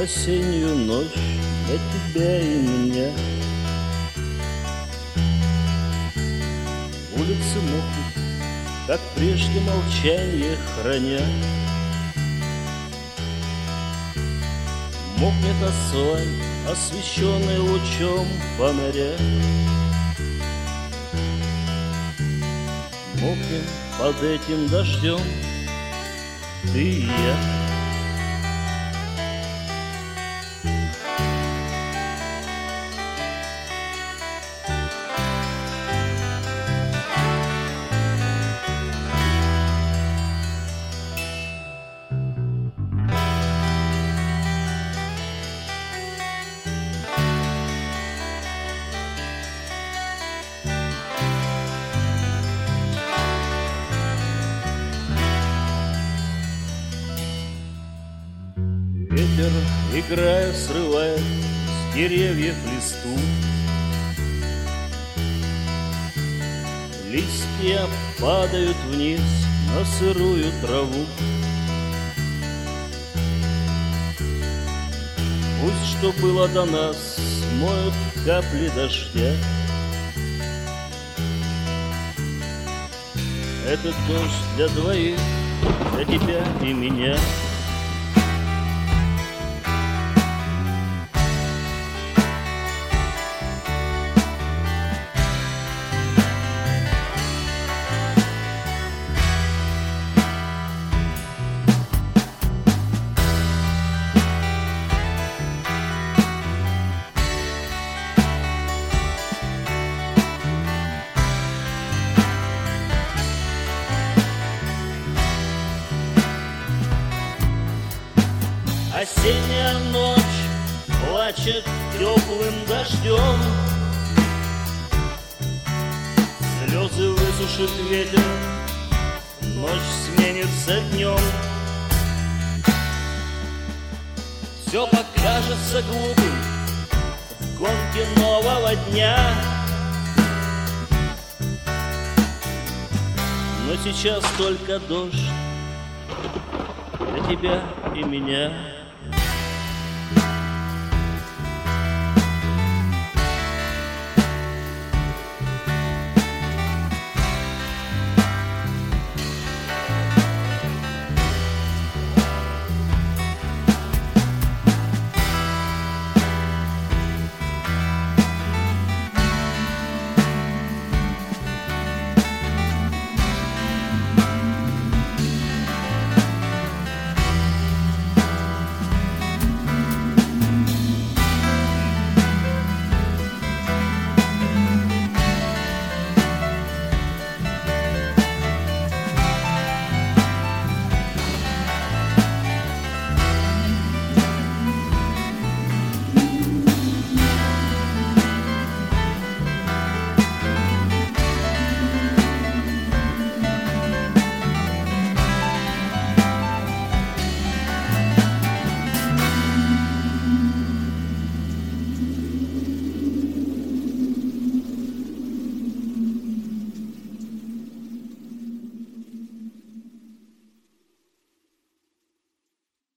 осеннюю ночь для тебя и меня. Улицы мокнут, как прежде молчание храня. Мокнет асфальт, освещенный лучом фонаря. Мокнем под этим дождем ты и я. Ветер, играя, срывает с деревьев листву. Листья падают вниз на сырую траву. Пусть, что было до нас, смоют капли дождя. Этот дождь для двоих, для тебя и меня. Осенняя ночь плачет теплым дождем. Слезы высушит ветер, ночь сменится днем. Все покажется глупым в гонке нового дня. Но сейчас только дождь для тебя и меня.